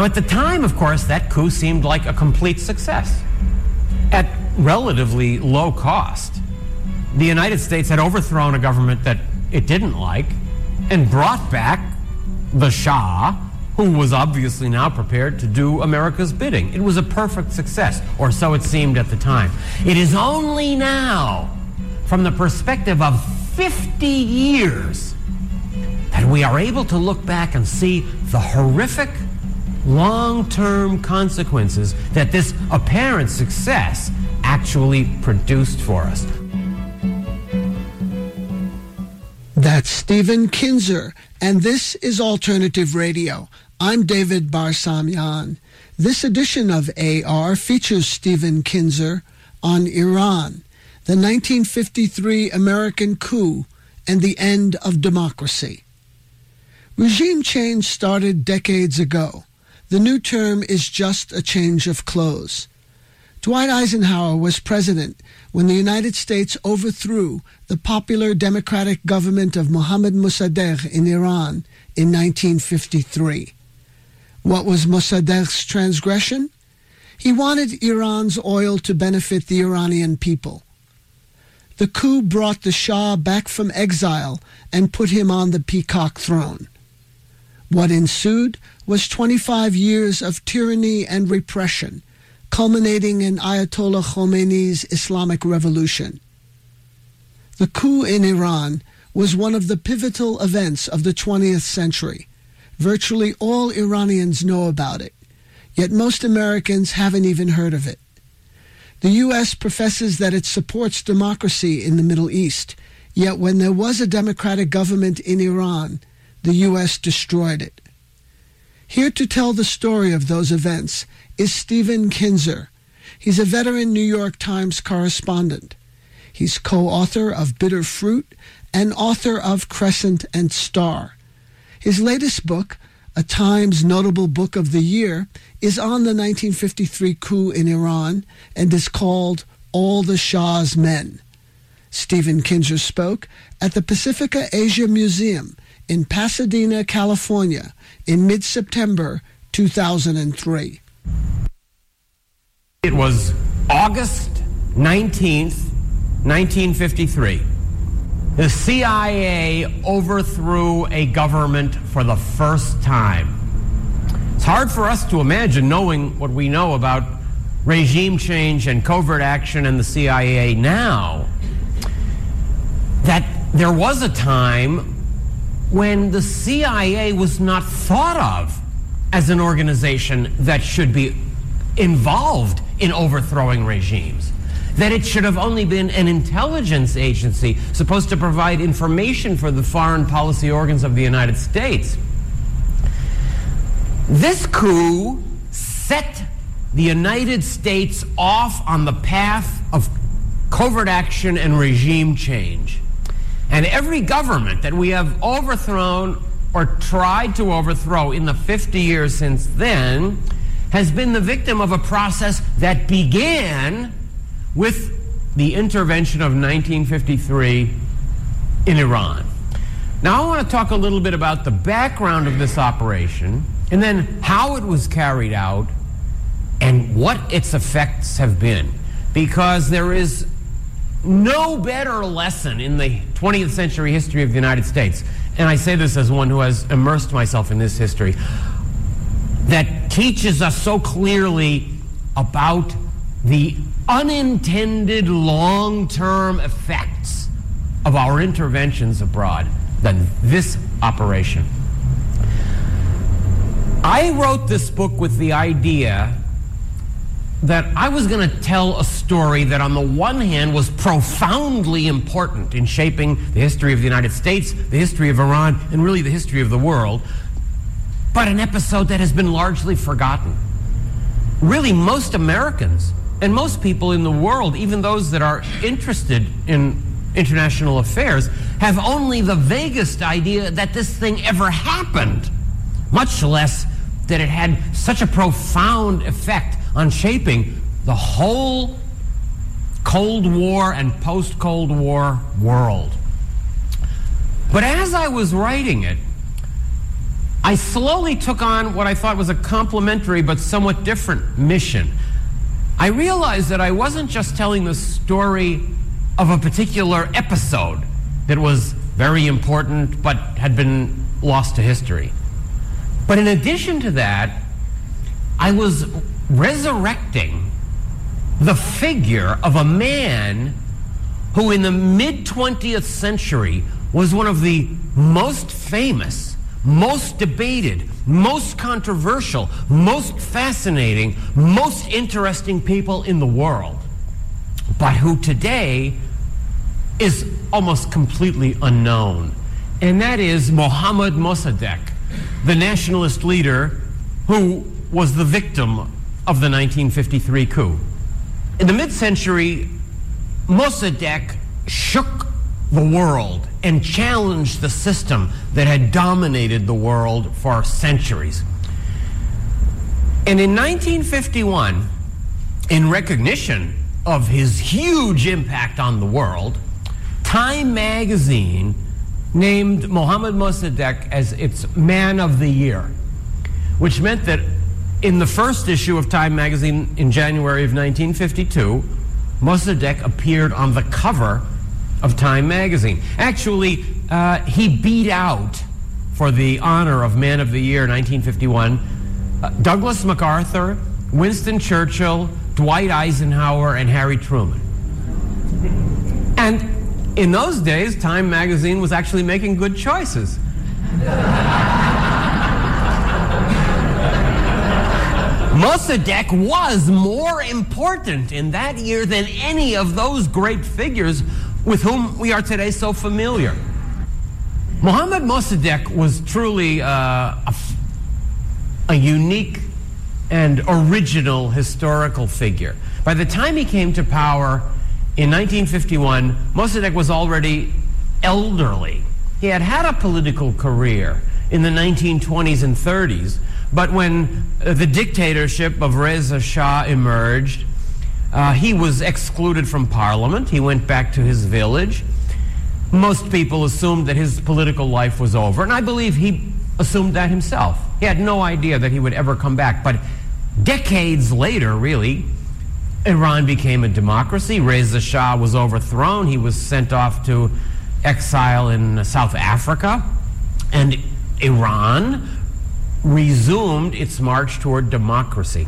Now, at the time, of course, that coup seemed like a complete success. At relatively low cost, the United States had overthrown a government that it didn't like and brought back the Shah, who was obviously now prepared to do America's bidding. It was a perfect success, or so it seemed at the time. It is only now, from the perspective of 50 years, that we are able to look back and see the horrific long-term consequences that this apparent success actually produced for us. That's Stephen Kinzer, and this is Alternative Radio. I'm David Barsamian. This edition of AR features Stephen Kinzer on Iran, the 1953 American coup, and the end of democracy. Regime change started decades ago. The new term is just a change of clothes. Dwight Eisenhower was president when the United States overthrew the popular democratic government of Mohammad Mossadegh in Iran in 1953. What was Mossadegh's transgression? He wanted Iran's oil to benefit the Iranian people. The coup brought the Shah back from exile and put him on the peacock throne. What ensued was 25 years of tyranny and repression, culminating in Ayatollah Khomeini's Islamic Revolution. The coup in Iran was one of the pivotal events of the 20th century. Virtually all Iranians know about it, yet most Americans haven't even heard of it. The U.S. professes that it supports democracy in the Middle East, yet when there was a democratic government in Iran, the U.S. destroyed it. Here to tell the story of those events is Stephen Kinzer. He's a veteran New York Times correspondent. He's co-author of Bitter Fruit and author of Crescent and Star. His latest book, a Times Notable Book of the Year, is on the 1953 coup in Iran and is called All the Shah's Men. Stephen Kinzer spoke at the Pacifica Asia Museum in Pasadena, California, in mid-September 2003. It was August 19th, 1953. The CIA overthrew a government for the first time. It's hard for us to imagine, knowing what we know about regime change and covert action and the CIA now, that there was a time when the CIA was not thought of as an organization that should be involved in overthrowing regimes, that it should have only been an intelligence agency supposed to provide information for the foreign policy organs of the United States. This coup set the United States off on the path of covert action and regime change. And every government that we have overthrown or tried to overthrow in the 50 years since then has been the victim of a process that began with the intervention of 1953 in Iran. Now I want to talk a little bit about the background of this operation and then how it was carried out and what its effects have been. Because there is no better lesson in the 20th century history of the United States, and I say this as one who has immersed myself in this history, that teaches us so clearly about the unintended long-term effects of our interventions abroad than this operation. I wrote this book with the idea that I was going to tell a story that on the one hand was profoundly important in shaping the history of the United States, the history of Iran, and really the history of the world, but an episode that has been largely forgotten. Really, most Americans and most people in the world, even those that are interested in international affairs, have only the vaguest idea that this thing ever happened, much less that it had such a profound effect on shaping the whole Cold War and post-Cold War world. But as I was writing it, I slowly took on what I thought was a complementary but somewhat different mission. I realized that I wasn't just telling the story of a particular episode that was very important but had been lost to history. But in addition to that, I was resurrecting the figure of a man who in the mid-20th century was one of the most famous, most debated, most controversial, most fascinating, most interesting people in the world, but who today is almost completely unknown. And that is Mohammad Mossadegh, the nationalist leader who was the victim of the 1953 coup. In the mid-century, Mossadegh shook the world and challenged the system that had dominated the world for centuries. And in 1951, in recognition of his huge impact on the world, Time magazine named Mohammad Mossadegh as its Man of the Year, which meant that in the first issue of Time magazine in January of 1952, Mossadegh appeared on the cover of Time magazine. Actually, he beat out, for the honor of Man of the Year 1951, Douglas MacArthur, Winston Churchill, Dwight Eisenhower, and Harry Truman. And in those days, Time magazine was actually making good choices. Mossadegh was more important in that year than any of those great figures with whom we are today so familiar. Mohammad Mossadegh was truly a unique and original historical figure. By the time he came to power in 1951, Mossadegh was already elderly. He had had a political career in the 1920s and 30s, but when the dictatorship of Reza Shah emerged, he was excluded from parliament. He went back to his village. Most people assumed that his political life was over, and I believe he assumed that himself. He had no idea that he would ever come back. But decades later, really, Iran became a democracy. Reza Shah was overthrown. He was sent off to exile in South Africa, and Iran resumed its march toward democracy.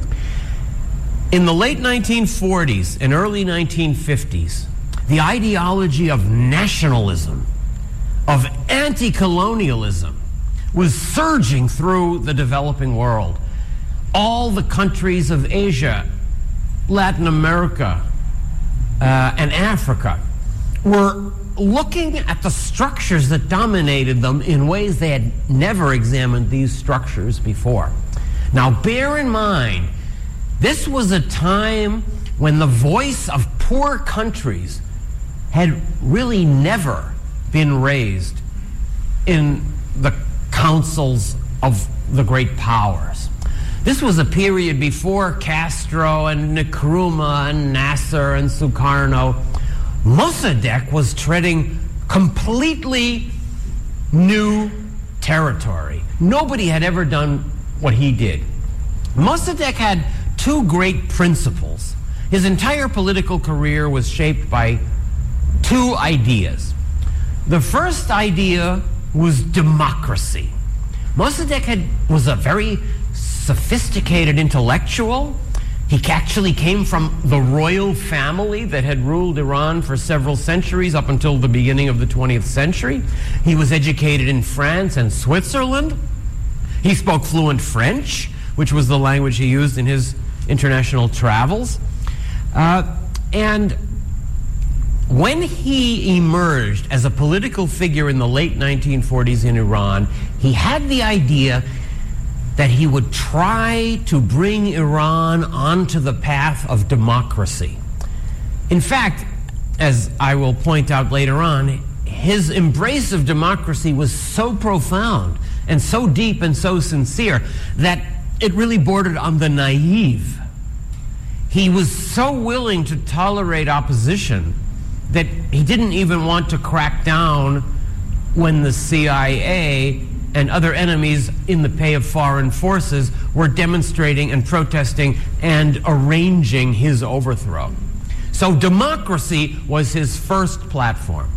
In the late 1940s and early 1950s, the ideology of nationalism, of anti-colonialism, was surging through the developing world. All the countries of Asia, Latin America, and Africa were looking at the structures that dominated them in ways they had never examined these structures before. Now, bear in mind, this was a time when the voice of poor countries had really never been raised in the councils of the great powers. This was a period before Castro and Nkrumah and Nasser and Sukarno. Mossadegh was treading completely new territory. Nobody had ever done what he did. Mossadegh had two great principles. His entire political career was shaped by two ideas. The first idea was democracy. Mossadegh was a very sophisticated intellectual. He actually came from the royal family that had ruled Iran for several centuries up until the beginning of the 20th century. He was educated in France and Switzerland. He spoke fluent French, which was the language he used in his international travels. And when he emerged as a political figure in the late 1940s in Iran, he had the idea that he would try to bring Iran onto the path of democracy. In fact, as I will point out later on, his embrace of democracy was so profound and so deep and so sincere that it really bordered on the naive. He was so willing to tolerate opposition that he didn't even want to crack down when the CIA and other enemies in the pay of foreign forces were demonstrating and protesting and arranging his overthrow. So democracy was his first platform.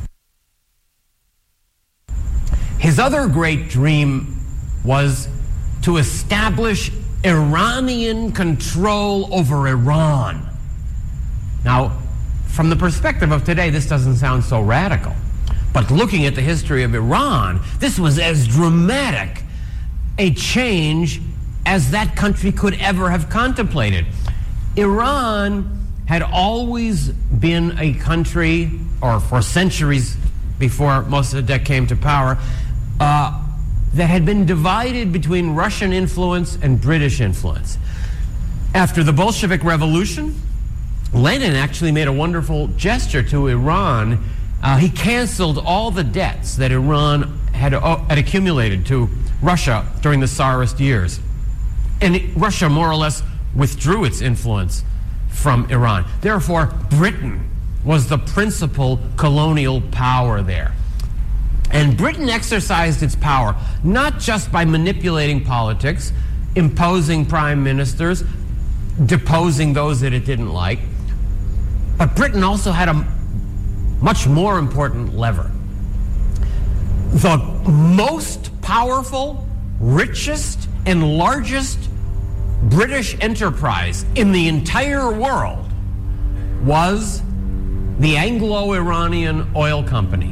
His other great dream was to establish Iranian control over Iran. Now, from the perspective of today, this doesn't sound so radical. But looking at the history of Iran, this was as dramatic a change as that country could ever have contemplated. Iran had always been a country, or for centuries before Mossadegh came to power, that had been divided between Russian influence and British influence. After the Bolshevik Revolution, Lenin actually made a wonderful gesture to Iran. He canceled all the debts that Iran had accumulated to Russia during the Tsarist years. And Russia more or less withdrew its influence from Iran. Therefore, Britain was the principal colonial power there. And Britain exercised its power not just by manipulating politics, imposing prime ministers, deposing those that it didn't like, but Britain also had a much more important lever. The most powerful, richest, and largest British enterprise in the entire world was the Anglo-Iranian Oil Company.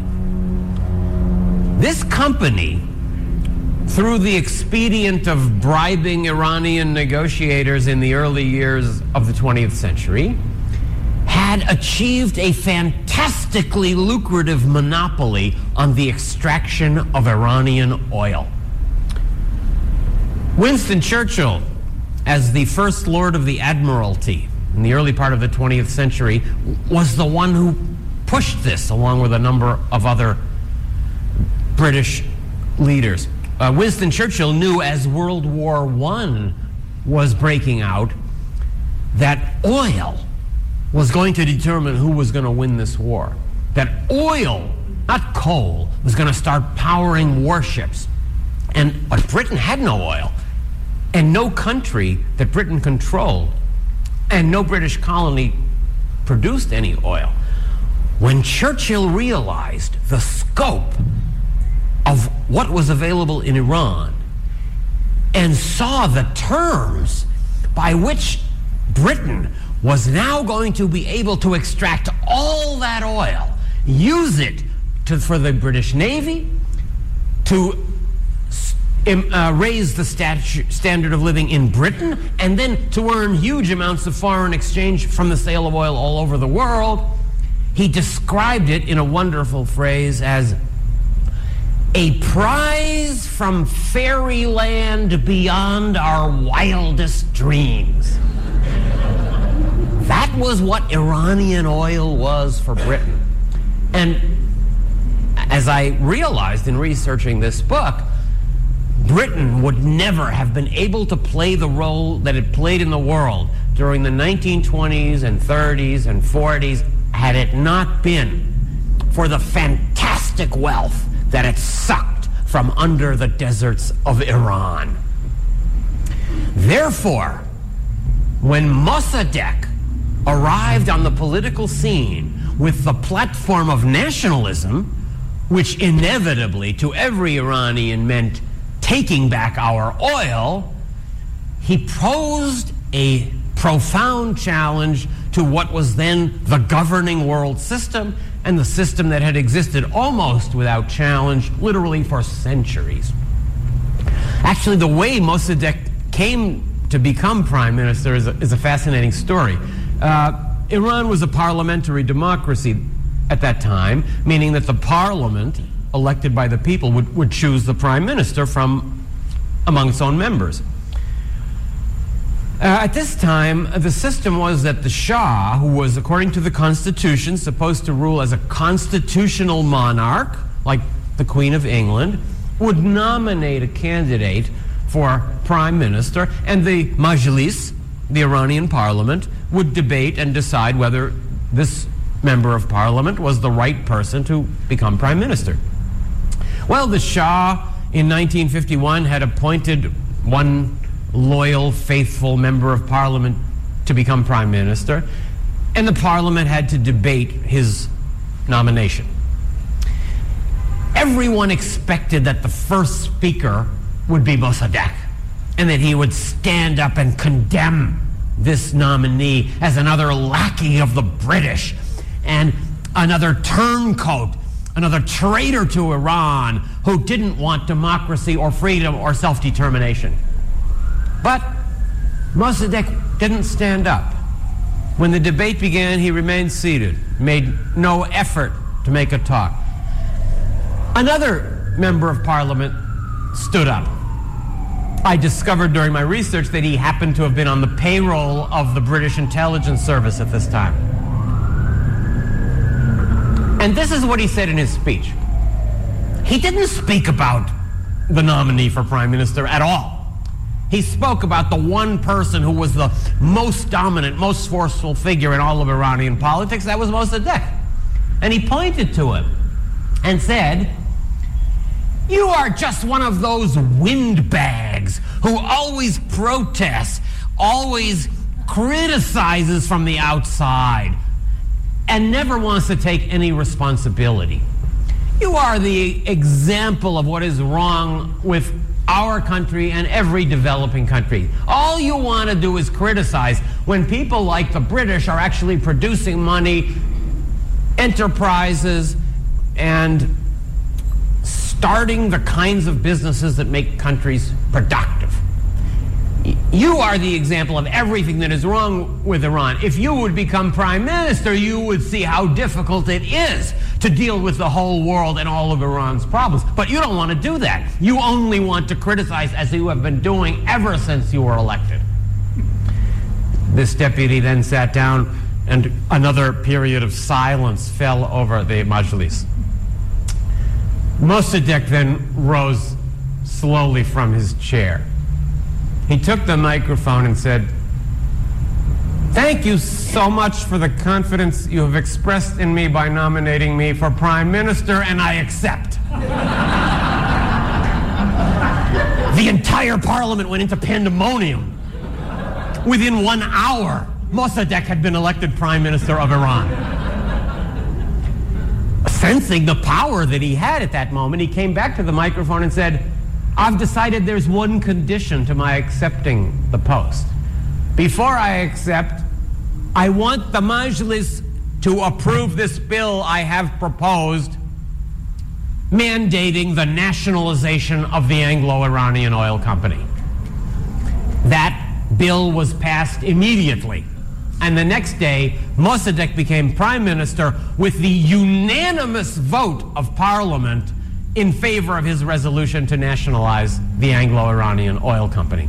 This company, through the expedient of bribing Iranian negotiators in the early years of the 20th century, had achieved a fantastically lucrative monopoly on the extraction of Iranian oil. Winston Churchill, as the First Lord of the Admiralty in the early part of the 20th century, was the one who pushed this along with a number of other British leaders. Winston Churchill knew as World War I was breaking out that oil was going to determine who was going to win this war. That oil, not coal, was going to start powering warships. But Britain had no oil, and no country that Britain controlled, and no British colony produced any oil. When Churchill realized the scope of what was available in Iran and saw the terms by which Britain was now going to be able to extract all that oil, use it for the British Navy, to raise the standard of living in Britain, and then to earn huge amounts of foreign exchange from the sale of oil all over the world, he described it in a wonderful phrase as a prize from fairyland beyond our wildest dreams. That was what Iranian oil was for Britain. And as I realized in researching this book, Britain would never have been able to play the role that it played in the world during the 1920s and 30s and 40s had it not been for the fantastic wealth that it sucked from under the deserts of Iran. Therefore, when Mossadegh arrived on the political scene with the platform of nationalism, which inevitably to every Iranian meant taking back our oil, he posed a profound challenge to what was then the governing world system and the system that had existed almost without challenge, literally for centuries. Actually, the way Mossadegh came to become prime minister is a fascinating story. Iran was a parliamentary democracy at that time, meaning that the parliament, elected by the people, would choose the prime minister from among its own members. At this time, the system was that the Shah, who was, according to the Constitution, supposed to rule as a constitutional monarch, like the Queen of England, would nominate a candidate for prime minister, and the Majlis, the Iranian parliament, would debate and decide whether this member of parliament was the right person to become prime minister. Well, the Shah, in 1951 had appointed one loyal, faithful member of Parliament to become Prime Minister, and the Parliament had to debate his nomination. Everyone expected that the first speaker would be Mossadegh, and that he would stand up and condemn this nominee as another lackey of the British and another turncoat, another traitor to Iran who didn't want democracy or freedom or self-determination. But Mossadegh didn't stand up. When the debate began, he remained seated, made no effort to make a talk. Another member of Parliament stood up. I discovered during my research that he happened to have been on the payroll of the British intelligence service at this time. And this is what he said in his speech. He didn't speak about the nominee for Prime Minister at all. He spoke about the one person who was the most dominant, most forceful figure in all of Iranian politics. That was Mossadegh. And he pointed to him and said, "You are just one of those windbags who always protests, always criticizes from the outside, and never wants to take any responsibility. You are the example of what is wrong with our country and every developing country. All you want to do is criticize when people like the British are actually producing money, enterprises, and starting the kinds of businesses that make countries productive. You are the example of everything that is wrong with Iran. If you would become Prime Minister, you would see how difficult it is to deal with the whole world and all of Iran's problems. But you don't want to do that. You only want to criticize, as you have been doing ever since you were elected." This deputy then sat down, and another period of silence fell over the Majlis. Mossadegh then rose slowly from his chair. He took the microphone and said, "Thank you so much for the confidence you have expressed in me by nominating me for Prime Minister, and I accept." The entire Parliament went into pandemonium. Within 1 hour, Mossadegh had been elected Prime Minister of Iran. Sensing the power that he had at that moment, he came back to the microphone and said, "I've decided there's one condition to my accepting the post. Before I accept, I want the Majlis to approve this bill I have proposed, mandating the nationalization of the Anglo-Iranian Oil Company." That bill was passed immediately. And the next day, Mossadegh became Prime Minister with the unanimous vote of Parliament in favor of his resolution to nationalize the Anglo-Iranian Oil Company.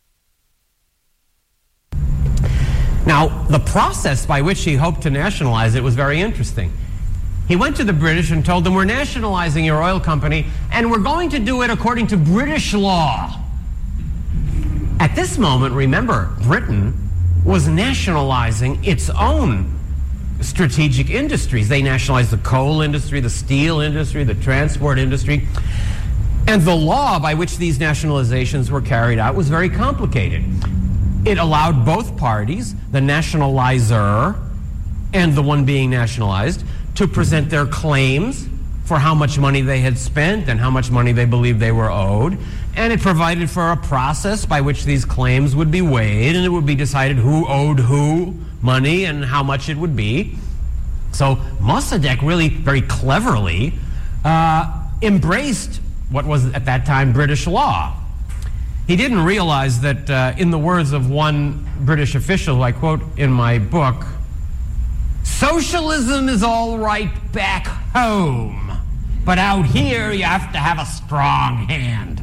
Now, the process by which he hoped to nationalize it was very interesting. He went to the British and told them, "We're nationalizing your oil company, and we're going to do it according to British law." At this moment, remember, Britain was nationalizing its own strategic industries. They nationalized the coal industry, the steel industry, the transport industry. And the law by which these nationalizations were carried out was very complicated. It allowed both parties, the nationalizer and the one being nationalized, to present their claims for how much money they had spent and how much money they believed they were owed. And it provided for a process by which these claims would be weighed, and it would be decided who owed who money and how much it would be. So Mossadegh really very cleverly embraced what was at that time British law. He didn't realize that, in the words of one British official, who I quote in my book, "Socialism is all right back home, but out here you have to have a strong hand."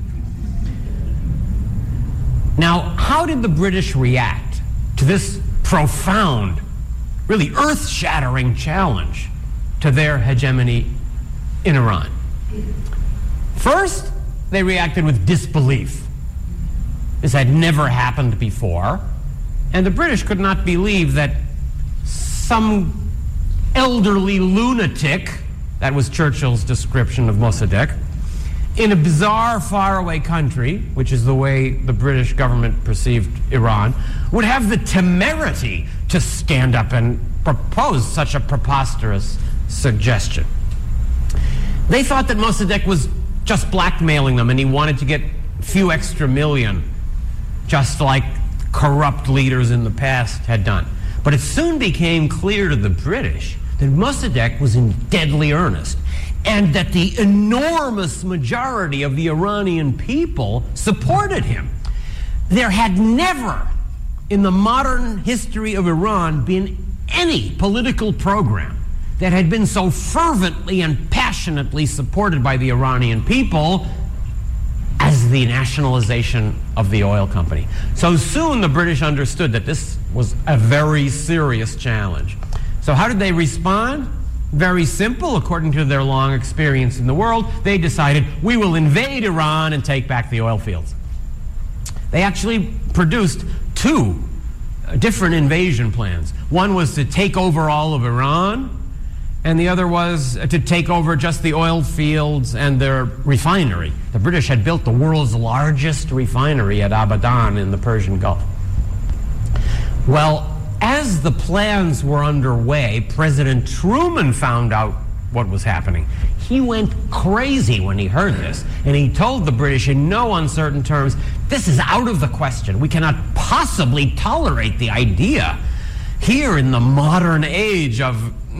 Now, how did the British react to this profound, really earth-shattering challenge to their hegemony in Iran? First, they reacted with disbelief. This had never happened before, and the British could not believe that some elderly lunatic, that was Churchill's description of Mossadegh, in a bizarre, faraway country, which is the way the British government perceived Iran, would have the temerity to stand up and propose such a preposterous suggestion. They thought that Mossadegh was just blackmailing them and he wanted to get a few extra million, just like corrupt leaders in the past had done. But it soon became clear to the British that Mossadegh was in deadly earnest, and that the enormous majority of the Iranian people supported him. There had never, in the modern history of Iran, been any political program that had been so fervently and passionately supported by the Iranian people as the nationalization of the oil company. So soon the British understood that this was a very serious challenge. So how did they respond? Very simple. According to their long experience in the world, they decided, we will invade Iran and take back the oil fields. They actually produced two different invasion plans. One was to take over all of Iran, and the other was to take over just the oil fields and their refinery. The British had built the world's largest refinery at Abadan in the Persian Gulf. Well, as the plans were underway, President Truman found out what was happening. He went crazy when he heard this, and he told the British in no uncertain terms, this is out of the question. We cannot possibly tolerate the idea here in the modern age of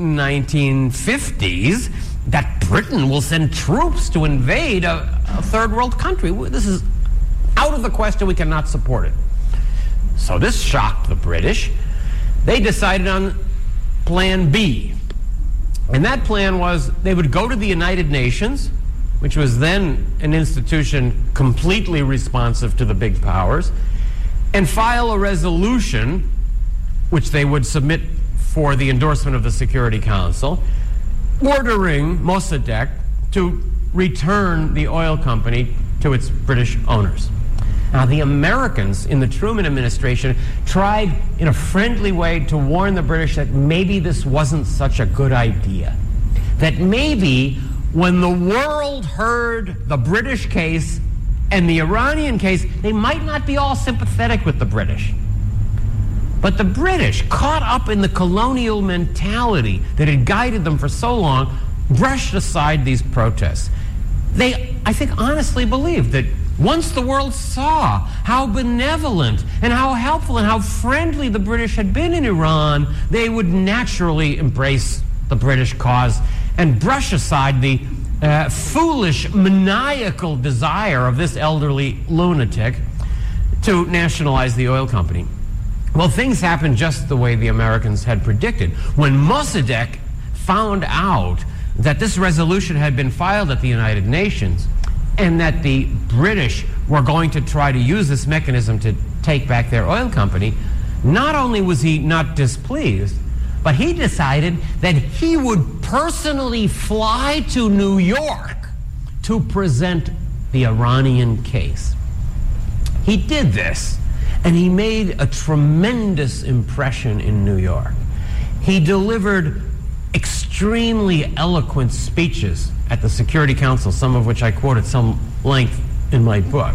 1950s that Britain will send troops to invade a third world country. This is out of the question. We cannot support it. So this shocked the British. They decided on Plan B. And that plan was they would go to the United Nations, which was then an institution completely responsive to the big powers, and file a resolution which they would submit for the endorsement of the Security Council, ordering Mossadegh to return the oil company to its British owners. Now, the Americans in the Truman administration tried in a friendly way to warn the British that maybe this wasn't such a good idea. That maybe when the world heard the British case and the Iranian case, they might not be all sympathetic with the British. But the British, caught up in the colonial mentality that had guided them for so long, brushed aside these protests. They, I think, honestly believed that once the world saw how benevolent and how helpful and how friendly the British had been in Iran, they would naturally embrace the British cause and brush aside the foolish, maniacal desire of this elderly lunatic to nationalize the oil company. Well, things happened just the way the Americans had predicted. When Mossadegh found out that this resolution had been filed at the United Nations and that the British were going to try to use this mechanism to take back their oil company, not only was he not displeased, but he decided that he would personally fly to New York to present the Iranian case. He did this, and he made a tremendous impression in New York. He delivered extremely eloquent speeches at the Security Council, some of which I quote at some length in my book.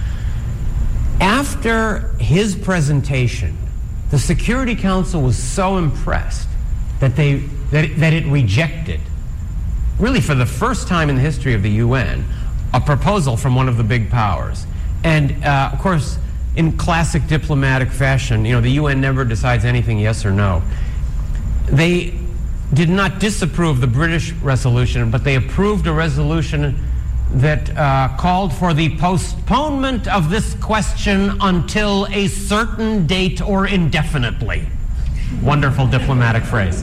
After his presentation, the Security Council was so impressed that it rejected, really for the first time in the history of the UN, a proposal from one of the big powers. And of course, in classic diplomatic fashion, you know, the UN never decides anything yes or no. They did not disapprove the British resolution, but they approved a resolution that called for the postponement of this question until a certain date or indefinitely. Wonderful diplomatic phrase.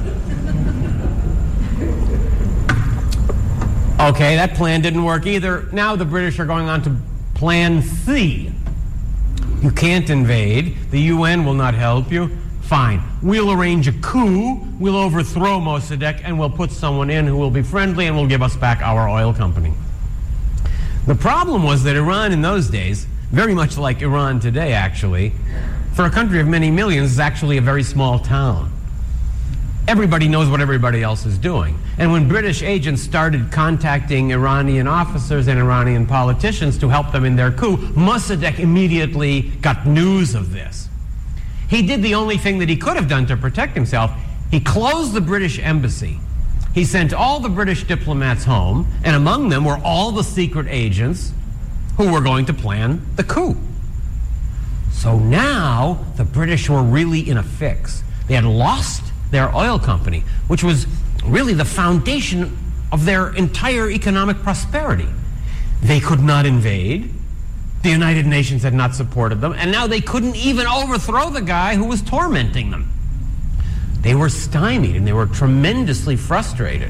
Okay, that plan didn't work either. Now the British are going on to Plan C. You can't invade. The UN will not help you. Fine. We'll arrange a coup. We'll overthrow Mossadegh, and we'll put someone in who will be friendly and will give us back our oil company. The problem was that Iran in those days, very much like Iran today actually, for a country of many millions, is actually a very small town. everybody knows what everybody else is doing. And when British agents started contacting Iranian officers and Iranian politicians to help them in their coup, Mossadegh immediately got news of this. He did the only thing that he could have done to protect himself. He closed the British embassy. He sent all the British diplomats home, and among them were all the secret agents who were going to plan the coup. So now the British were really in a fix. They had lost their oil company, which was really the foundation of their entire economic prosperity. They could not invade. The United Nations had not supported them, and now they couldn't even overthrow the guy who was tormenting them. They were stymied, and they were tremendously frustrated.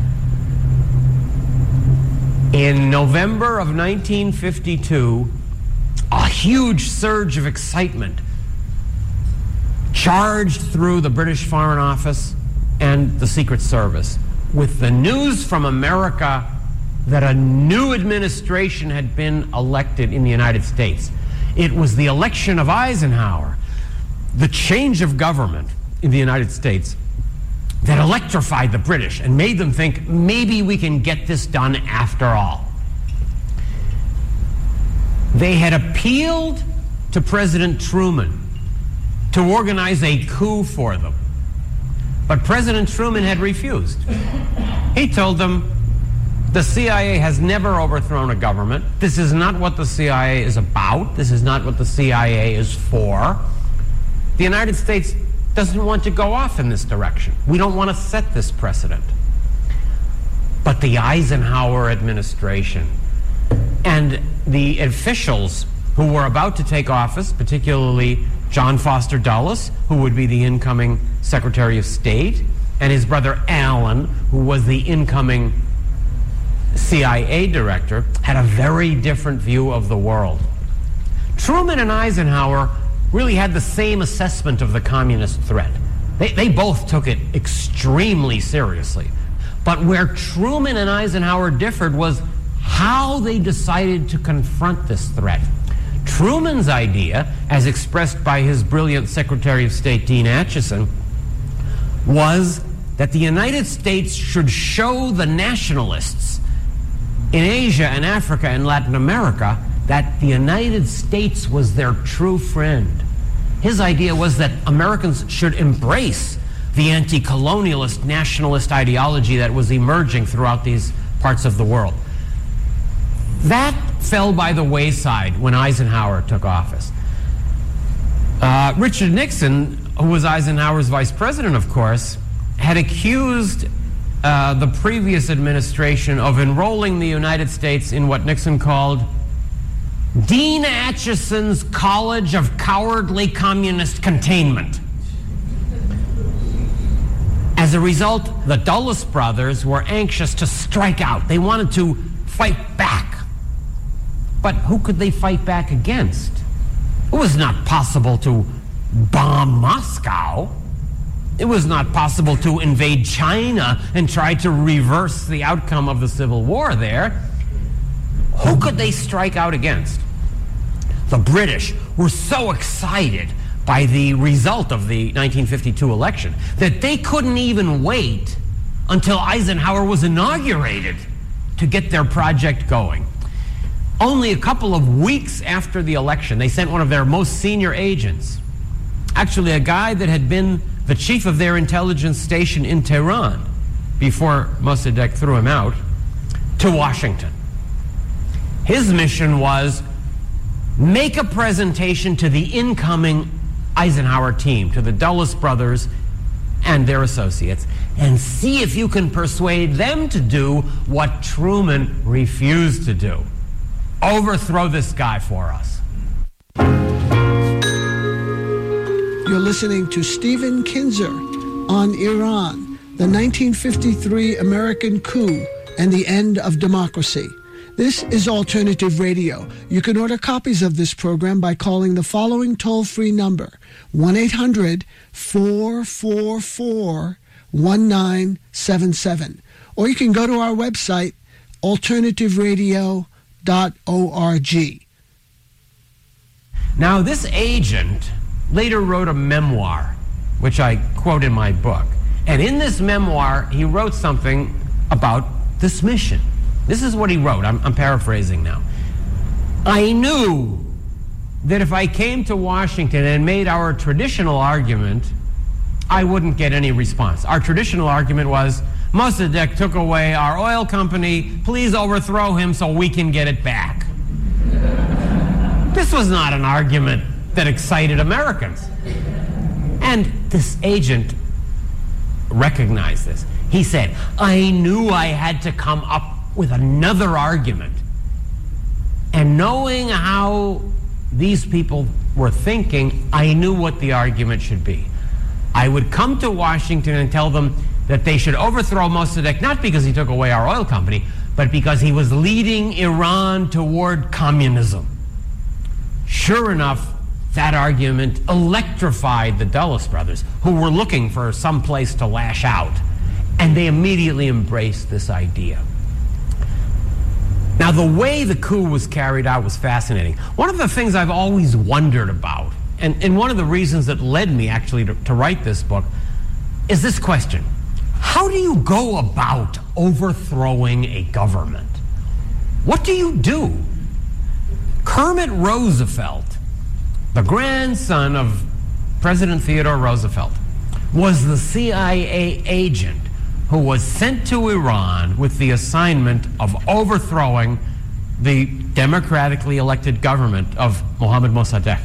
In November of 1952, a huge surge of excitement charged through the British Foreign Office and the Secret Service with the news from America that a new administration had been elected in the United States. It was the election of Eisenhower, the change of government in the United States that electrified the British and made them think, maybe we can get this done after all. They had appealed to President Truman to organize a coup for them. But President Truman had refused. He told them, the CIA has never overthrown a government. This is not what the CIA is about. This is not what the CIA is for. The United States doesn't want to go off in this direction. We don't want to set this precedent. But the Eisenhower administration and the officials who were about to take office, particularly John Foster Dulles, who would be the incoming Secretary of State, and his brother Alan, who was the incoming CIA director, had a very different view of the world. Truman and Eisenhower really had the same assessment of the communist threat. They both took it extremely seriously. But where Truman and Eisenhower differed was how they decided to confront this threat. Truman's idea, as expressed by his brilliant Secretary of State, Dean Acheson, was that the United States should show the nationalists in Asia and Africa and Latin America that the United States was their true friend. His idea was that Americans should embrace the anti-colonialist, nationalist ideology that was emerging throughout these parts of the world. That fell by the wayside when Eisenhower took office. Richard Nixon, who was Eisenhower's vice president, of course, had accused the previous administration of enrolling the United States in what Nixon called Dean Acheson's College of Cowardly Communist Containment. As a result, the Dulles brothers were anxious to strike out. They wanted to fight back. But who could they fight back against? It was not possible to bomb Moscow. It was not possible to invade China and try to reverse the outcome of the Civil War there. Who could they strike out against? The British were so excited by the result of the 1952 election that they couldn't even wait until Eisenhower was inaugurated to get their project going. Only a couple of weeks after the election, they sent one of their most senior agents, actually a guy that had been the chief of their intelligence station in Tehran before Mossadegh threw him out, to Washington. His mission was make a presentation to the incoming Eisenhower team, to the Dulles brothers and their associates, and see if you can persuade them to do what Truman refused to do. Overthrow this guy for us. You're listening to Stephen Kinzer on Iran, the 1953 American coup and the end of democracy. This is Alternative Radio. You can order copies of this program by calling the following toll-free number, 1-800-444-1977. Or you can go to our website, alternativeradio.org. Now, this agent later wrote a memoir, which I quote in my book. And in this memoir, he wrote something about this mission. This is what he wrote. I'm paraphrasing now. I knew that if I came to Washington and made our traditional argument, I wouldn't get any response. Our traditional argument was, Mossadegh took away our oil company. Please overthrow him so we can get it back. This was not an argument that excited Americans. And this agent recognized this. He said, I knew I had to come up with another argument. And knowing how these people were thinking, I knew what the argument should be. I would come to Washington and tell them that they should overthrow Mossadegh, not because he took away our oil company, but because he was leading Iran toward communism. Sure enough, that argument electrified the Dulles brothers, who were looking for some place to lash out, and they immediately embraced this idea. Now, the way the coup was carried out was fascinating. One of the things I've always wondered about, and one of the reasons that led me actually to write this book, is this question. How do you go about overthrowing a government? What do you do? Kermit Roosevelt, the grandson of President Theodore Roosevelt, was the CIA agent who was sent to Iran with the assignment of overthrowing the democratically elected government of Mohammad Mossadegh.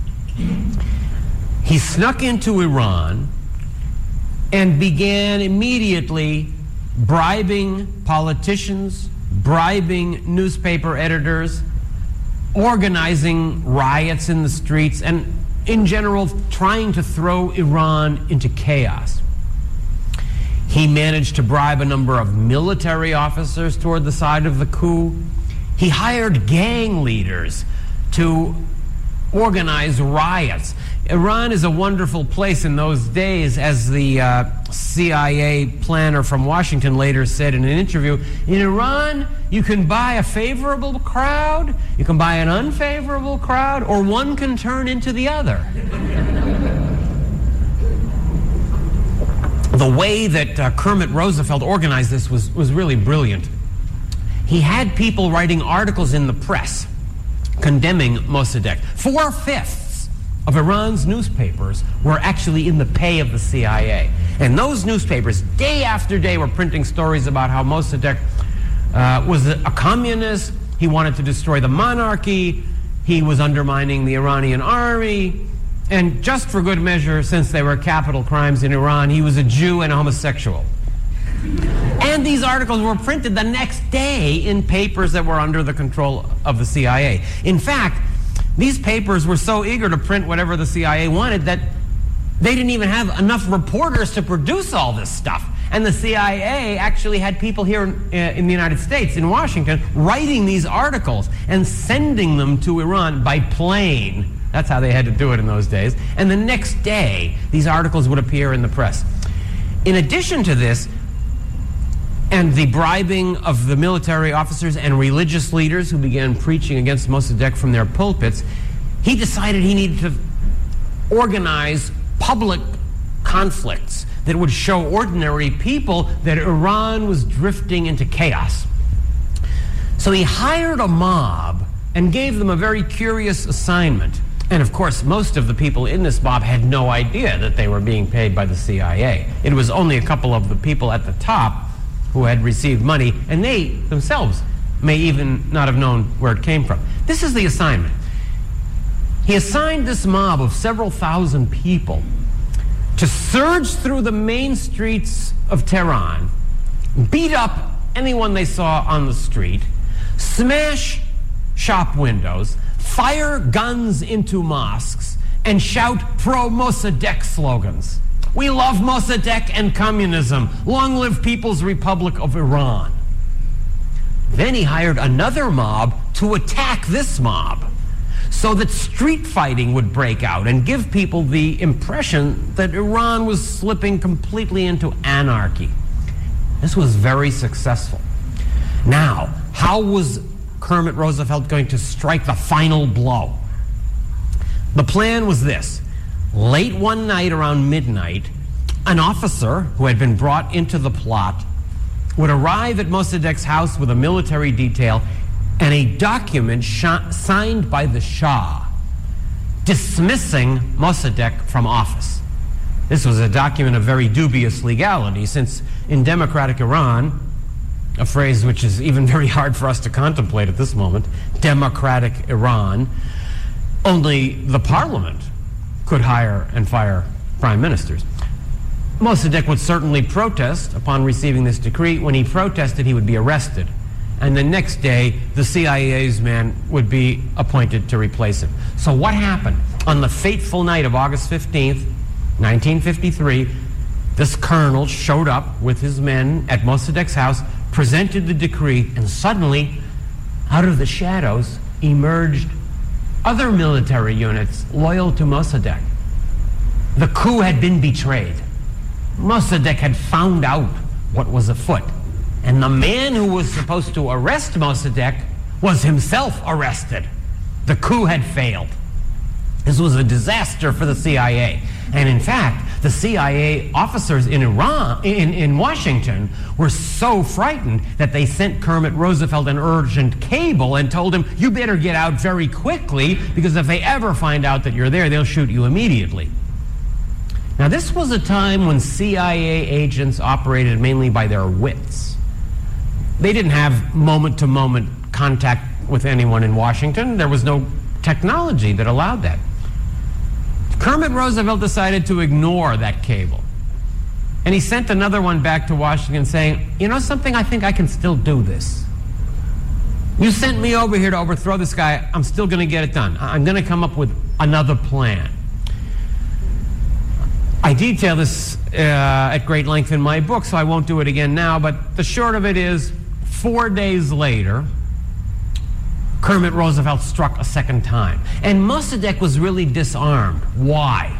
He snuck into Iran and began immediately bribing politicians, bribing newspaper editors, organizing riots in the streets, and in general trying to throw Iran into chaos. He managed to bribe a number of military officers toward the side of the coup. He hired gang leaders to organize riots. Iran is a wonderful place in those days, as the CIA planner from Washington later said in an interview. In Iran, you can buy a favorable crowd, you can buy an unfavorable crowd, or one can turn into the other. The way that Kermit Roosevelt organized this was really brilliant. He had people writing articles in the press condemning Mossadegh. 4/5 of Iran's newspapers were actually in the pay of the CIA. And those newspapers, day after day, were printing stories about how Mossadegh was a communist. He wanted to destroy the monarchy. He was undermining the Iranian army. And just for good measure, since they were capital crimes in Iran, he was a Jew and a homosexual. And these articles were printed the next day in papers that were under the control of the CIA. In fact, these papers were so eager to print whatever the CIA wanted that they didn't even have enough reporters to produce all this stuff. And the CIA actually had people here in the United States, in Washington, writing these articles and sending them to Iran by plane. That's how they had to do it in those days. And the next day, these articles would appear in the press. In addition to this, and the bribing of the military officers and religious leaders who began preaching against Mossadegh from their pulpits, he decided he needed to organize public conflicts that would show ordinary people that Iran was drifting into chaos. So he hired a mob and gave them a very curious assignment. And of course, most of the people in this mob had no idea that they were being paid by the CIA. It was only a couple of the people at the top who had received money, and they themselves may even not have known where it came from. This is the assignment. He assigned this mob of several thousand people to surge through the main streets of Tehran, beat up anyone they saw on the street, smash shop windows, fire guns into mosques, and shout pro-Mossadegh slogans. We love Mossadegh and communism. Long live People's Republic of Iran. Then he hired another mob to attack this mob so that street fighting would break out and give people the impression that Iran was slipping completely into anarchy. This was very successful. Now, how was Kermit Roosevelt going to strike the final blow? The plan was this. Late one night around midnight, an officer who had been brought into the plot would arrive at Mossadegh's house with a military detail and a document signed by the Shah dismissing Mossadegh from office. This was a document of very dubious legality, since in democratic Iran, a phrase which is even very hard for us to contemplate at this moment, democratic Iran, only the parliament could hire and fire prime ministers. Mossadegh would certainly protest upon receiving this decree. When he protested, he would be arrested. And the next day, the CIA's man would be appointed to replace him. So what happened? On the fateful night of August 15th, 1953, this colonel showed up with his men at Mossadegh's house, presented the decree, and suddenly, out of the shadows, emerged other military units loyal to Mossadegh. The coup had been betrayed. Mossadegh had found out what was afoot. And the man who was supposed to arrest Mossadegh was himself arrested. The coup had failed. This was a disaster for the CIA. And in fact, the CIA officers in Washington were so frightened that they sent Kermit Roosevelt an urgent cable and told him, you better get out very quickly, because if they ever find out that you're there, they'll shoot you immediately. Now, this was a time when CIA agents operated mainly by their wits. They didn't have moment-to-moment contact with anyone in Washington. There was no technology that allowed that. Kermit Roosevelt decided to ignore that cable. And he sent another one back to Washington saying, you know something, I think I can still do this. You sent me over here to overthrow this guy. I'm still going to get it done. I'm going to come up with another plan. I detail this at great length in my book, so I won't do it again now, but the short of it is, 4 days later, Kermit Roosevelt struck a second time. And Mossadegh was really disarmed. Why?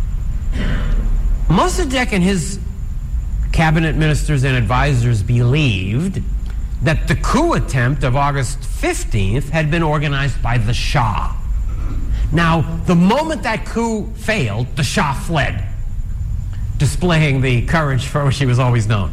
Mossadegh and his cabinet ministers and advisors believed that the coup attempt of August 15th had been organized by the Shah. Now, the moment that coup failed, the Shah fled, displaying the courage for which he was always known.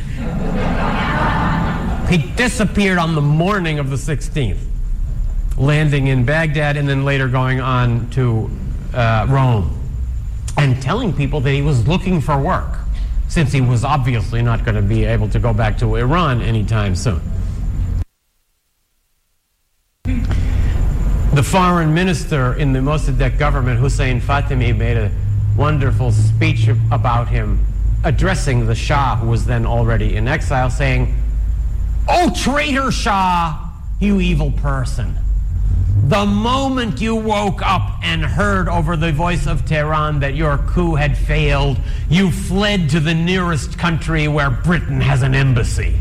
He disappeared on the morning of the 16th, landing in Baghdad and then later going on to Rome, and telling people that he was looking for work, since he was obviously not going to be able to go back to Iran anytime soon. The foreign minister in the Mossadegh government, Hussein Fatemi, made a wonderful speech about him, addressing the Shah, who was then already in exile, saying, "Oh, traitor Shah, you evil person. The moment you woke up and heard over the voice of Tehran that your coup had failed, you fled to the nearest country where Britain has an embassy."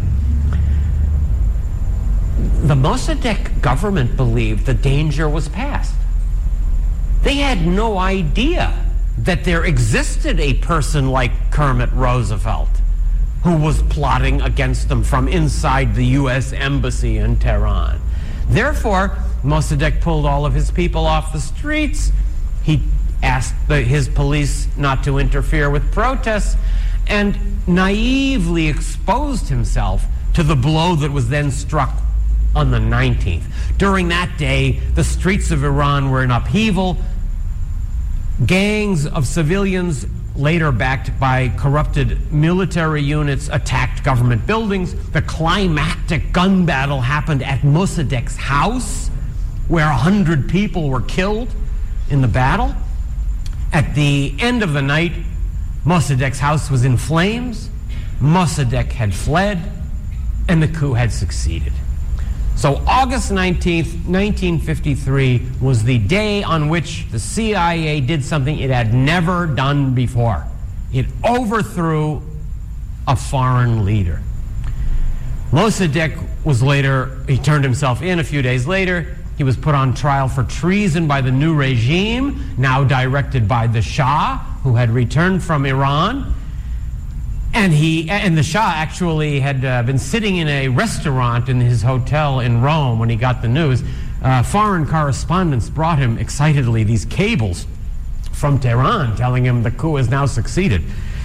The Mossadegh government believed the danger was past. They had no idea that there existed a person like Kermit Roosevelt who was plotting against them from inside the U.S. embassy in Tehran. Therefore, Mossadegh pulled all of his people off the streets. He asked his police not to interfere with protests and naively exposed himself to the blow that was then struck on the 19th. During that day, the streets of Iran were in upheaval. Gangs of civilians, later backed by corrupted military units, attacked government buildings. The climactic gun battle happened at Mossadegh's house, where 100 people were killed in the battle. At the end of the night, Mossadegh's house was in flames. Mossadegh had fled, and the coup had succeeded. So August 19th, 1953 was the day on which the CIA did something it had never done before. It overthrew a foreign leader. Mossadegh was later, he turned himself in a few days later. He was put on trial for treason by the new regime, now directed by the Shah, who had returned from Iran. And the Shah actually had been sitting in a restaurant in his hotel in Rome when he got the news. Foreign correspondents brought him excitedly these cables from Tehran telling him the coup has now succeeded.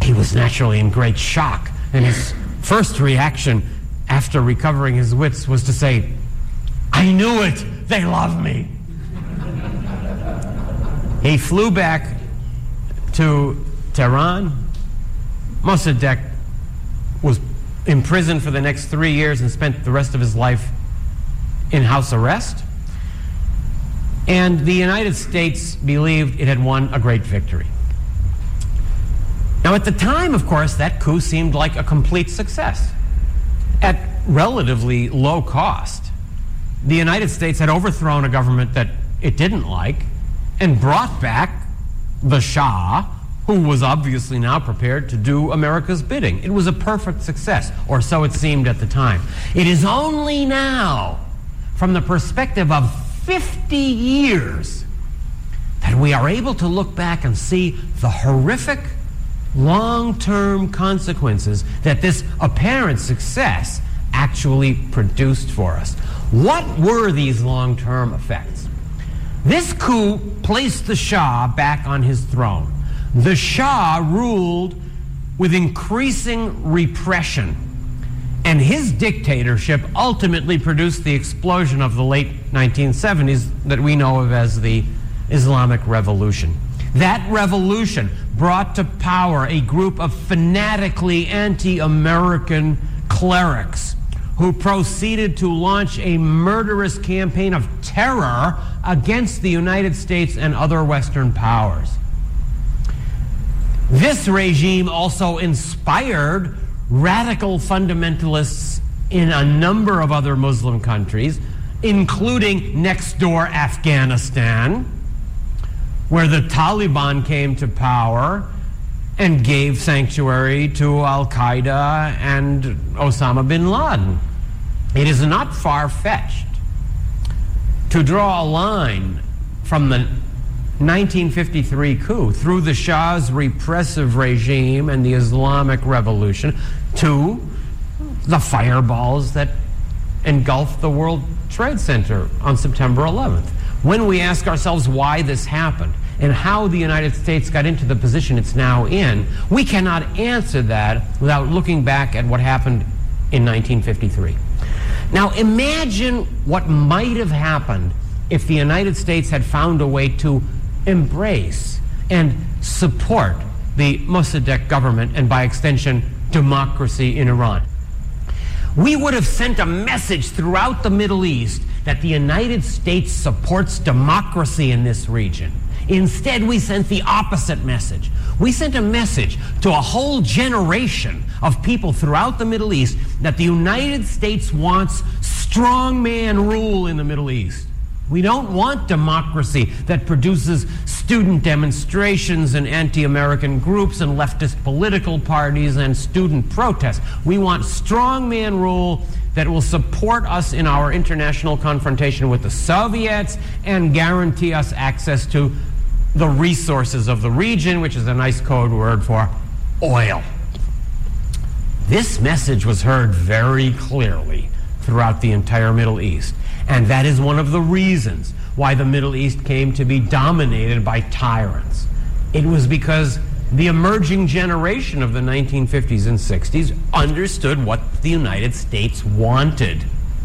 He was naturally in great shock, and his first reaction after recovering his wits was to say, "I knew it! They love me!" He flew back to Tehran. Mossadegh was imprisoned for the next 3 years and spent the rest of his life in house arrest. And the United States believed it had won a great victory. Now, at the time, of course, that coup seemed like a complete success. At relatively low cost, the United States had overthrown a government that it didn't like and brought back the Shah, who was obviously now prepared to do America's bidding. It was a perfect success, or so it seemed at the time. It is only now, from the perspective of 50 years, that we are able to look back and see the horrific long-term consequences that this apparent success actually produced for us. What were these long-term effects? This coup placed the Shah back on his throne. The Shah ruled with increasing repression, and his dictatorship ultimately produced the explosion of the late 1970s that we know of as the Islamic Revolution. That revolution brought to power a group of fanatically anti-American clerics who proceeded to launch a murderous campaign of terror against the United States and other Western powers. This regime also inspired radical fundamentalists in a number of other Muslim countries, including next door Afghanistan, where the Taliban came to power and gave sanctuary to Al-Qaeda and Osama bin Laden. It is not far-fetched to draw a line from the 1953 coup through the Shah's repressive regime and the Islamic Revolution to the fireballs that engulfed the World Trade Center on September 11th. When we ask ourselves why this happened and how the United States got into the position it's now in, we cannot answer that without looking back at what happened in 1953. Now imagine what might have happened if the United States had found a way to embrace and support the Mossadegh government and, by extension, democracy in Iran. We would have sent a message throughout the Middle East that the United States supports democracy in this region. Instead, we sent the opposite message. We sent a message to a whole generation of people throughout the Middle East that the United States wants strongman rule in the Middle East. We don't want democracy that produces student demonstrations and anti-American groups and leftist political parties and student protests. We want strongman rule that will support us in our international confrontation with the Soviets and guarantee us access to the resources of the region, which is a nice code word for oil. This message was heard very clearly throughout the entire Middle East. And that is one of the reasons why the Middle East came to be dominated by tyrants. It was because the emerging generation of the 1950s and 60s understood what the United States wanted.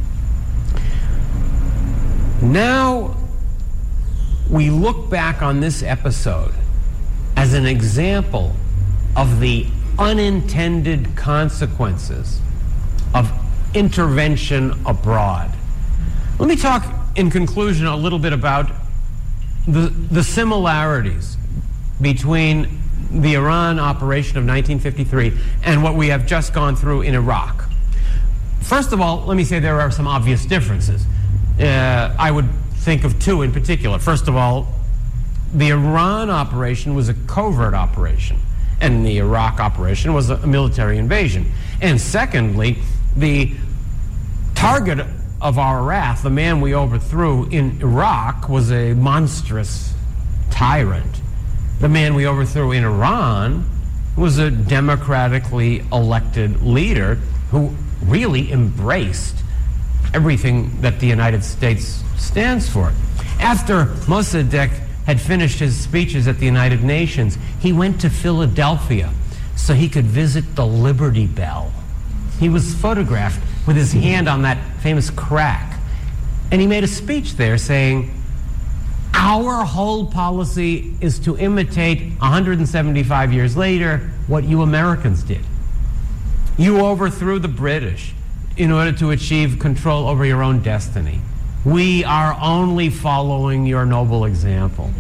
Now, we look back on this episode as an example of the unintended consequences of intervention abroad. Let me talk in conclusion a little bit about the similarities between the Iran operation of 1953 and what we have just gone through in Iraq. First of all, let me say there are some obvious differences. I would think of two in particular. First of all, the Iran operation was a covert operation, and the Iraq operation was a military invasion. And secondly, the target of our wrath, the man we overthrew in Iraq, was a monstrous tyrant. The man we overthrew in Iran was a democratically elected leader who really embraced everything that the United States stands for. After Mossadegh had finished his speeches at the United Nations, he went to Philadelphia so he could visit the Liberty Bell. He was photographed with his hand on that famous crack. And he made a speech there saying, our whole policy is to imitate 175 years later what you Americans did. You overthrew the British in order to achieve control over your own destiny. We are only following your noble example.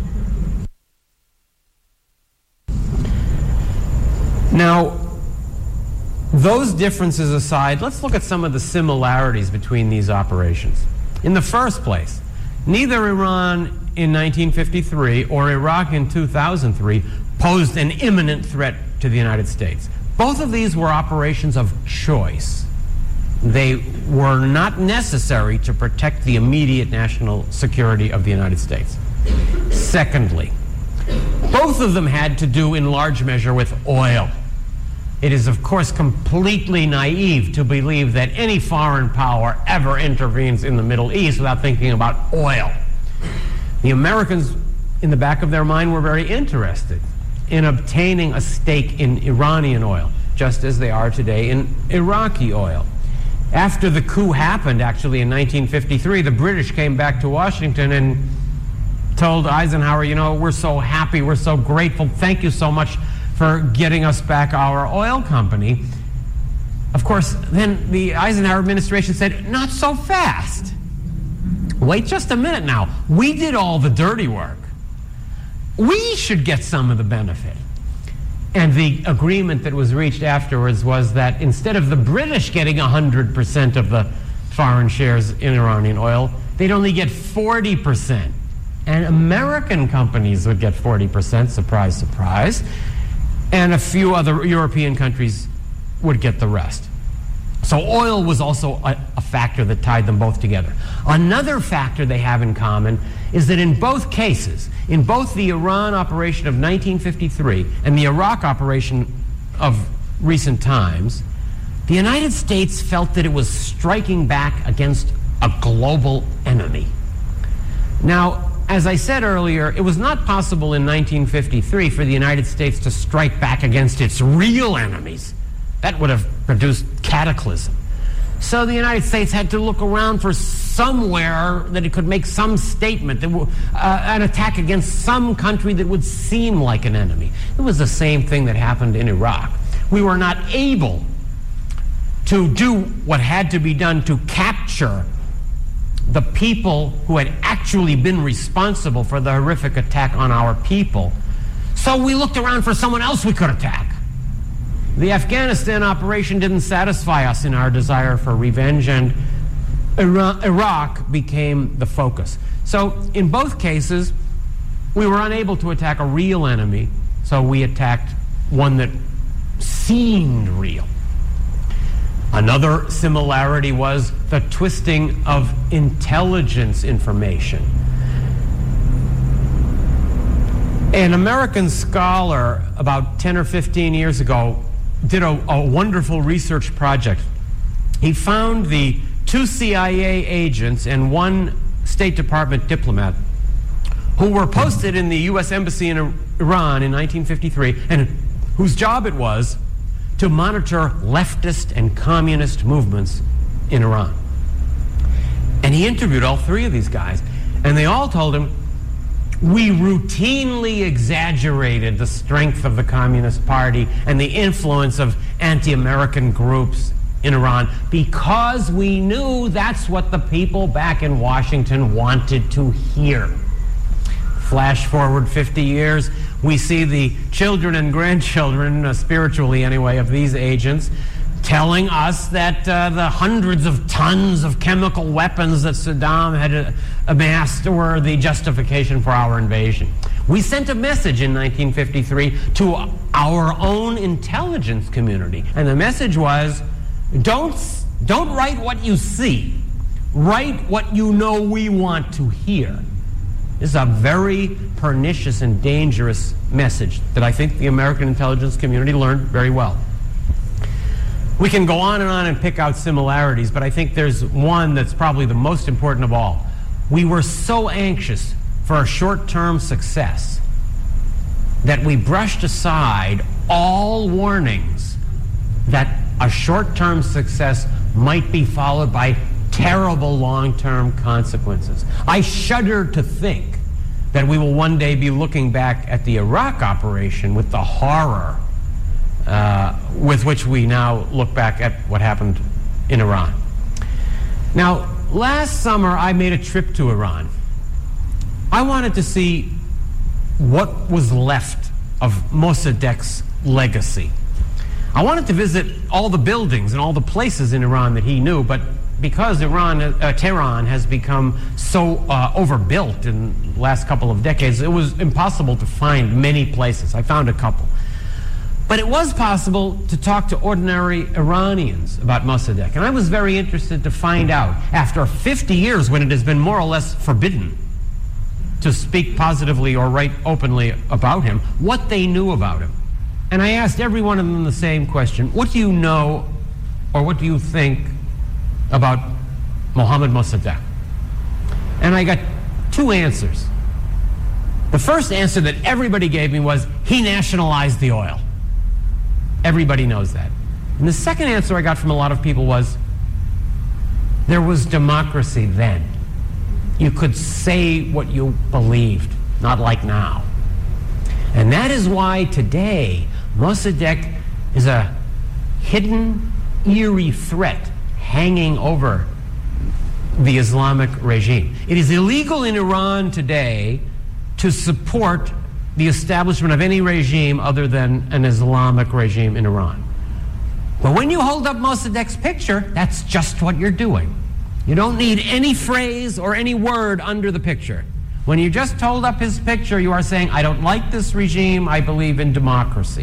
Now, those differences aside, let's look at some of the similarities between these operations. In the first place, neither Iran in 1953 or Iraq in 2003 posed an imminent threat to the United States. Both of these were operations of choice. They were not necessary to protect the immediate national security of the United States. Secondly, both of them had to do in large measure with oil. It is, of course, completely naive to believe that any foreign power ever intervenes in the Middle East without thinking about oil. The Americans, in the back of their mind, were very interested in obtaining a stake in Iranian oil, just as they are today in Iraqi oil. After the coup happened, actually, in 1953, the British came back to Washington and told Eisenhower, you know, we're so happy, we're so grateful, thank you so much for getting us back our oil company. Of course, then the Eisenhower administration said, not so fast. Wait just a minute now. We did all the dirty work. We should get some of the benefit. And the agreement that was reached afterwards was that instead of the British getting 100% of the foreign shares in Iranian oil, they'd only get 40%. And American companies would get 40%, surprise, surprise. And a few other European countries would get the rest. So oil was also a factor that tied them both together. Another factor they have in common is that in both cases, in both the Iran operation of 1953 and the Iraq operation of recent times, the United States felt that it was striking back against a global enemy. Now, as I said earlier, it was not possible in 1953 for the United States to strike back against its real enemies. That would have produced cataclysm. So the United States had to look around for somewhere that it could make some statement, that an attack against some country that would seem like an enemy. It was the same thing that happened in Iraq. We were not able to do what had to be done to capture the people who had actually been responsible for the horrific attack on our people. So we looked around for someone else we could attack. The Afghanistan operation didn't satisfy us in our desire for revenge, and Iraq became the focus. So in both cases, we were unable to attack a real enemy, so we attacked one that seemed real. Another similarity was the twisting of intelligence information. An American scholar about 10 or 15 years ago did a wonderful research project. He found the 2 CIA agents and 1 State Department diplomat who were posted in the U.S. Embassy in Iran in 1953 and whose job it was to monitor leftist and communist movements in Iran. And he interviewed all 3 of these guys, and they all told him, we routinely exaggerated the strength of the Communist Party and the influence of anti-American groups in Iran because we knew that's what the people back in Washington wanted to hear. Flash forward 50 years, we see the children and grandchildren, spiritually anyway, of these agents telling us that the hundreds of tons of chemical weapons that Saddam had amassed were the justification for our invasion. We sent a message in 1953 to our own intelligence community, and the message was, don't write what you see, write what you know we want to hear. This is a very pernicious and dangerous message that I think the American intelligence community learned very well. We can go on and pick out similarities, but I think there's one that's probably the most important of all. We were so anxious for a short-term success that we brushed aside all warnings that a short-term success might be followed by terrible long-term consequences. I shudder to think that we will one day be looking back at the Iraq operation with the horror with which we now look back at what happened in Iran. Now, last summer I made a trip to Iran. I wanted to see what was left of Mossadegh's legacy. I wanted to visit all the buildings and all the places in Iran that he knew, but because Tehran has become so overbuilt in the last couple of decades, it was impossible to find many places. I found a couple. But it was possible to talk to ordinary Iranians about Mossadegh, and I was very interested to find out, after 50 years when it has been more or less forbidden to speak positively or write openly about him, what they knew about him. And I asked every one of them the same question: what do you know or what do you think about Mohammad Mossadegh? And I got two answers. The first answer that everybody gave me was, he nationalized the oil. Everybody knows that. And the second answer I got from a lot of people was, there was democracy then. You could say what you believed, not like now. And that is why today Mossadegh is a hidden, eerie threat hanging over the Islamic regime. It is illegal in Iran today to support the establishment of any regime other than an Islamic regime in Iran. But when you hold up Mossadegh's picture, that's just what you're doing. You don't need any phrase or any word under the picture. When you just hold up his picture, you are saying, I don't like this regime, I believe in democracy.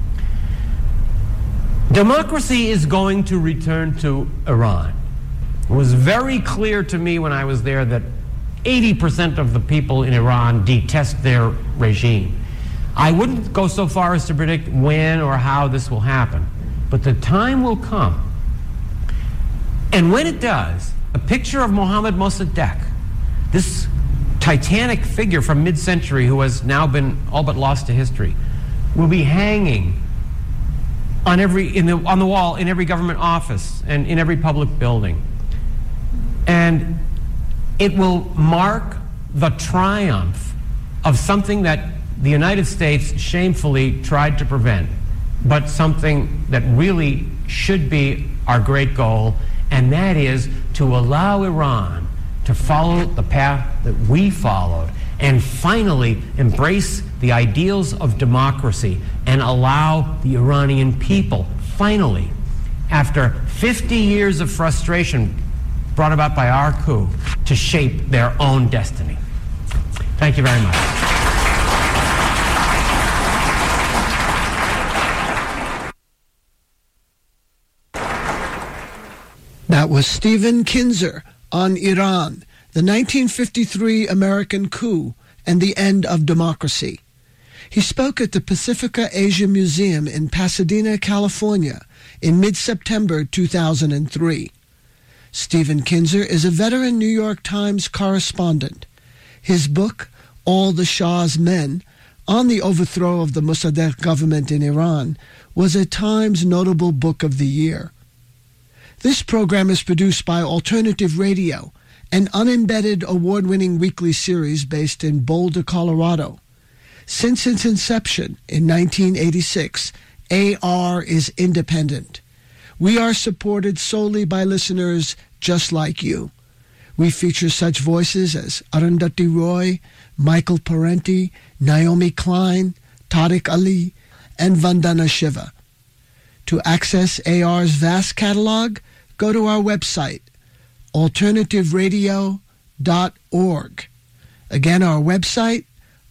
Democracy is going to return to Iran. It was very clear to me when I was there that 80% of the people in Iran detest their regime. I wouldn't go so far as to predict when or how this will happen, but the time will come. And when it does, a picture of Mohammad Mossadegh, this titanic figure from mid-century who has now been all but lost to history, will be hanging on the wall in every government office and in every public building. And it will mark the triumph of something that the United States shamefully tried to prevent, but something that really should be our great goal, and that is to allow Iran to follow the path that we followed and finally embrace the ideals of democracy and allow the Iranian people finally, after 50 years of frustration brought about by our coup, to shape their own destiny. Thank you very much. That was Stephen Kinzer on Iran, the 1953 American coup and the end of democracy. He spoke at the Pacifica Asia Museum in Pasadena, California in mid-September 2003. Stephen Kinzer is a veteran New York Times correspondent. His book, All the Shah's Men, on the overthrow of the Mossadegh government in Iran, was a Times Notable Book of the Year. This program is produced by Alternative Radio, an unembedded award-winning weekly series based in Boulder, Colorado. Since its inception in 1986, AR is independent. We are supported solely by listeners just like you. We feature such voices as Arundhati Roy, Michael Parenti, Naomi Klein, Tariq Ali, and Vandana Shiva. To access AR's vast catalog, go to our website, alternativeradio.org. Again, our website,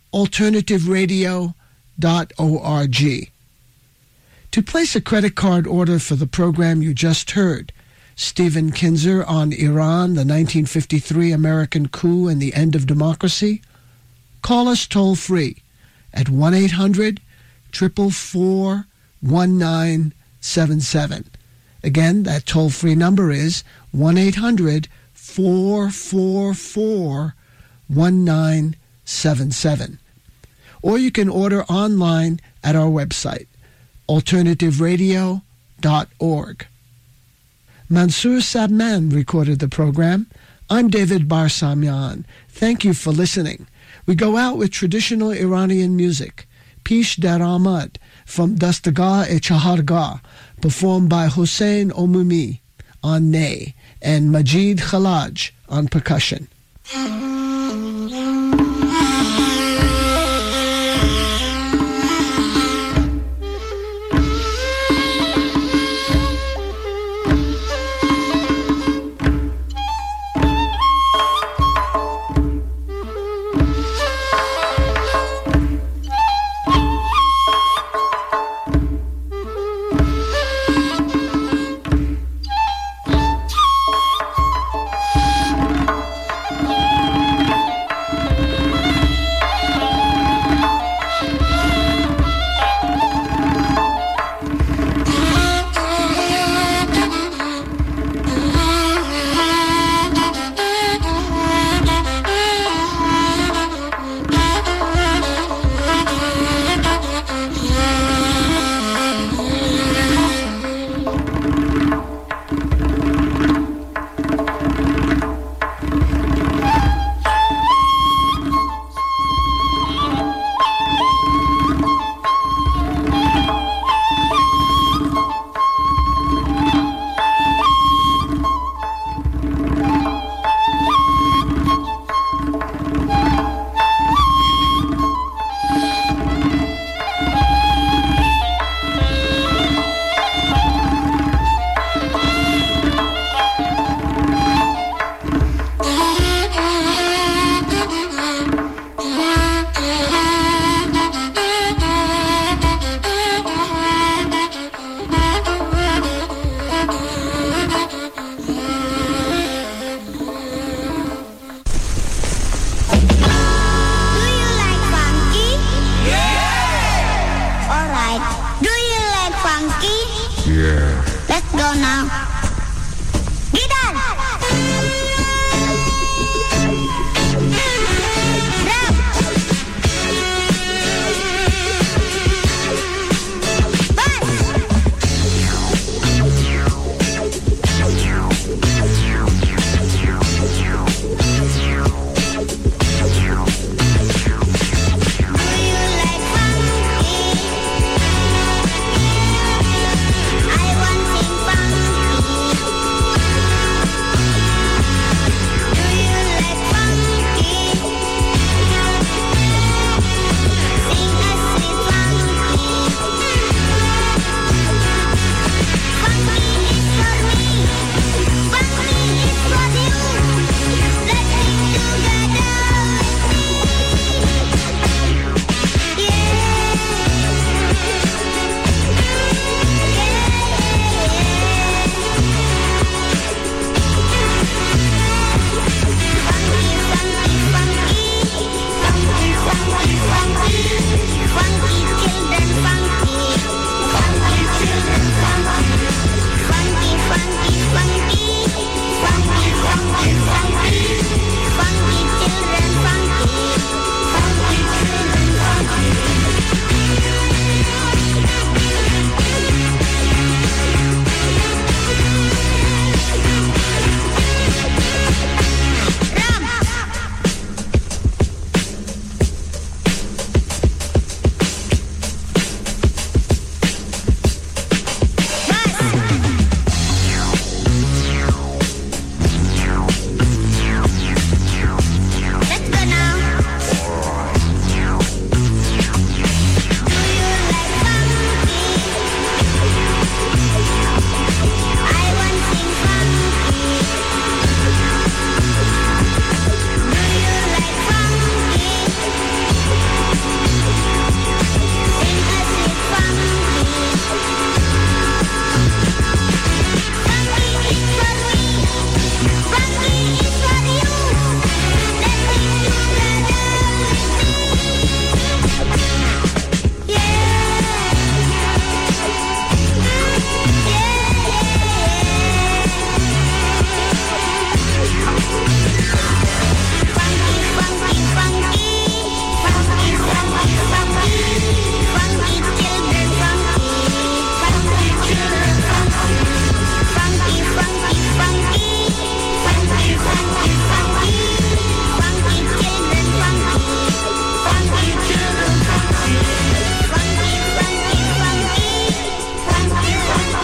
alternativeradio.org. To place a credit card order for the program you just heard, Stephen Kinzer on Iran, the 1953 American coup and the end of democracy, call us toll-free at 1-800-444-1977. Again, that toll-free number is 1-800-444-1977. Or you can order online at our website, alternativeradio.org. Mansoor Sabman recorded the program. I'm David Barsamian. Thank you for listening. We go out with traditional Iranian music, Pish Dar Amad from Dastagah-e-Chahargah, performed by Hossein Omumi on ney and Majid Khalaj on percussion.